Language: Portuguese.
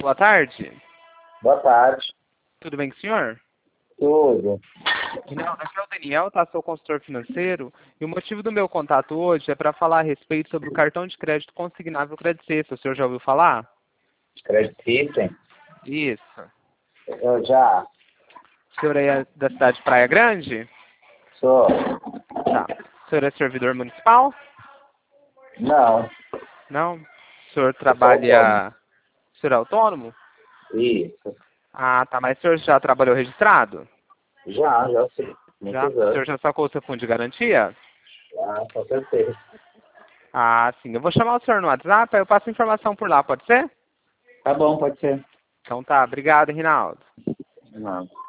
boa tarde. Boa tarde. Tudo bem com o senhor? Tudo. Rinaldo, aqui é o Daniel, tá? Sou consultor financeiro. E o motivo do meu contato hoje é para falar a respeito sobre o cartão de crédito consignável Credit System. O senhor já ouviu falar? Credit System? Isso. Eu já. O senhor é da cidade de Praia Grande? Sou. Tá. O senhor é servidor municipal? Não. Não. O senhor trabalha... O senhor é autônomo? Isso. Ah, tá. Mas o senhor já trabalhou registrado? Já sei. Já? Muitos O senhor anos. já sacou o seu fundo de garantia? Já, com certeza. Ah, sim. Eu vou chamar o senhor no WhatsApp, aí eu passo informação por lá, pode ser? Tá bom, pode ser. Então tá. Obrigado, Rinaldo. Não.